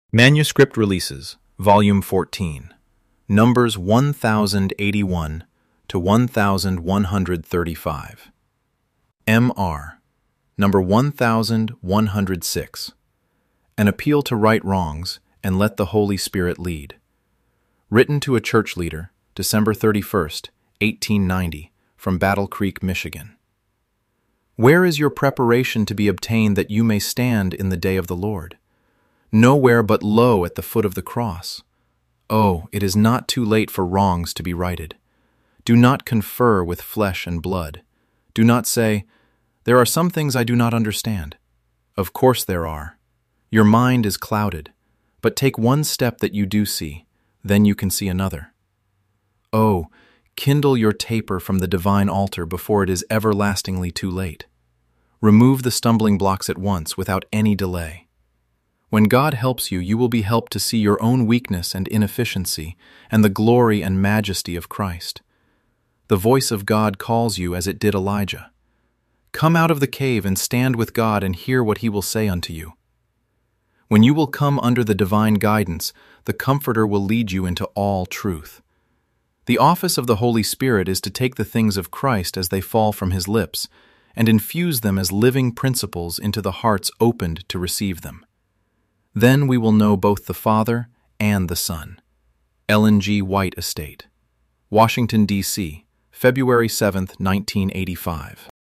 Manuscript Releases, Volume 14, Numbers 1081 to 1135. M.R. Number 1106. An Appeal to Right Wrongs and Let the Holy Spirit Lead. Written to a church leader, December 31st, 1890, from Battle Creek, Michigan. Where is your preparation to be obtained that you may stand in the day of the Lord? Nowhere but lo at the foot of the cross. Oh, it is not too late for wrongs to be righted. Do not confer with flesh and blood. Do not say, "There are some things I do not understand." Of course there are. Your mind is clouded, but take one step that you do see, then you can see another. Oh, kindle your taper from the divine altar before it is everlastingly too late. Remove the stumbling blocks at once without any delay. When God helps you, you will be helped to see your own weakness and inefficiency and the glory and majesty of Christ. The voice of God calls you as it did Elijah. Come out of the cave and stand with God and hear what he will say unto you. When you will come under the divine guidance, the Comforter will lead you into all truth. The office of the Holy Spirit is to take the things of Christ as they fall from his lips and infuse them as living principles into the hearts opened to receive them. Then we will know both the Father and the Son. Ellen G. White Estate, Washington, D.C., February 7, 1985.